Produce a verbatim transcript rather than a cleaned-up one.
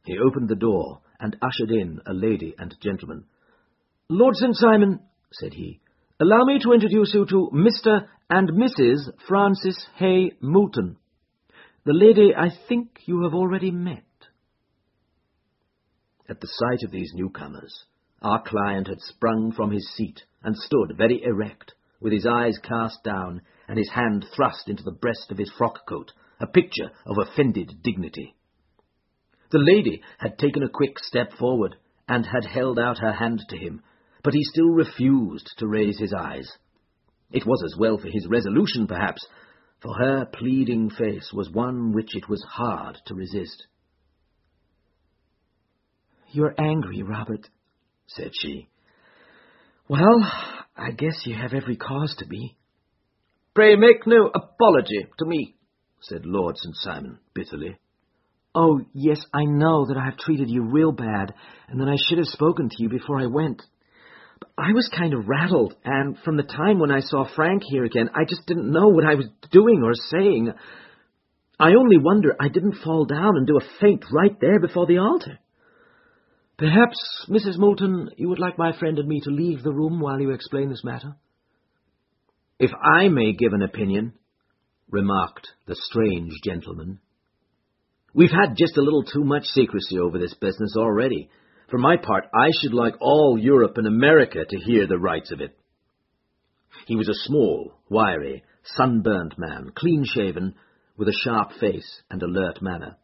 He opened the door and ushered in a lady and gentleman. "Lord Saint Simon," said he, "allow me to introduce you to Mister and Missus Francis Hay Moulton. The lady I think you have already met." At the sight of these newcomers, our client had sprung from his seat and stood very erect, with his eyes cast down and his hand thrust into the breast of his frock-coat, a picture of offended dignity. The lady had taken a quick step forward and had held out her hand to him, but he still refused to raise his eyes. It was as well for his resolution, perhaps, for her pleading face was one which it was hard to resist. "You're angry, Robert," said she. "Well, I guess you have every cause to be." "Pray make no apology to me," said Lord Saint Simon bitterly. "Oh, yes, I know that I have treated you real bad, and that I should have spoken to you before I went. But I was kind of rattled, and from the time when I saw Frank here again, I just didn't know what I was doing or saying. I only wonder I didn't fall down and do a faint right there before the altar. Perhaps, Missus Moulton, you would like my friend and me to leave the room while you explain this matter?" "If I may give an opinion," remarked the strange gentleman, "we've had just a little too much secrecy over this business already. For my part, I should like all Europe and America to hear the rights of it." He was a small, wiry, sunburnt man, clean-shaven, with a sharp face and alert manner.